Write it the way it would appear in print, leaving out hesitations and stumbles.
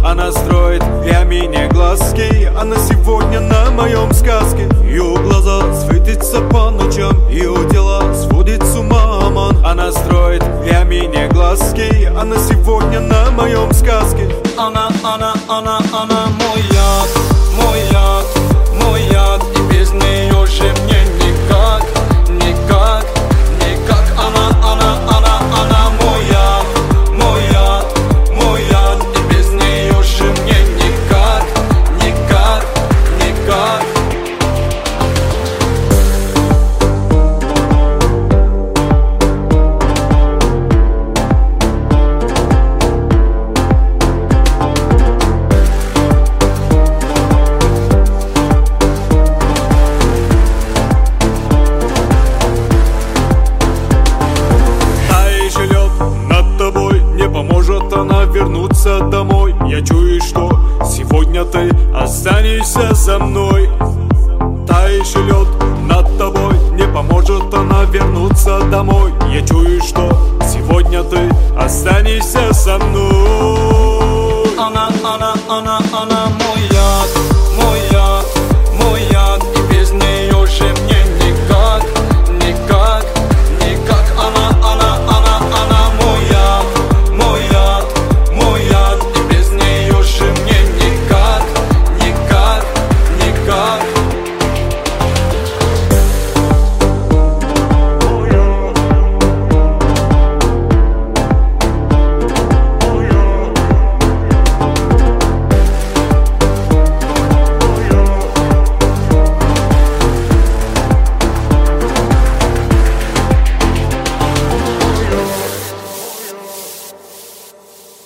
Она строит для меня глазки, она сегодня на моем сказке. Ее глаза светятся по ночам, ее дела сводит с ума обман. Она строит для меня глазки, она сегодня на моем сказке. Она мой яд, мой яд, мой яд. И без нее же мне никак, никак, никак. Она мой яд, мой яд, мой яд. И без нее же мне никак, никак, никак. Поможет она вернуться домой. Я чую, что сегодня ты останешься со мной. Тающий лед над тобой, не поможет она вернуться домой. Я чую, что сегодня ты останешься со мной.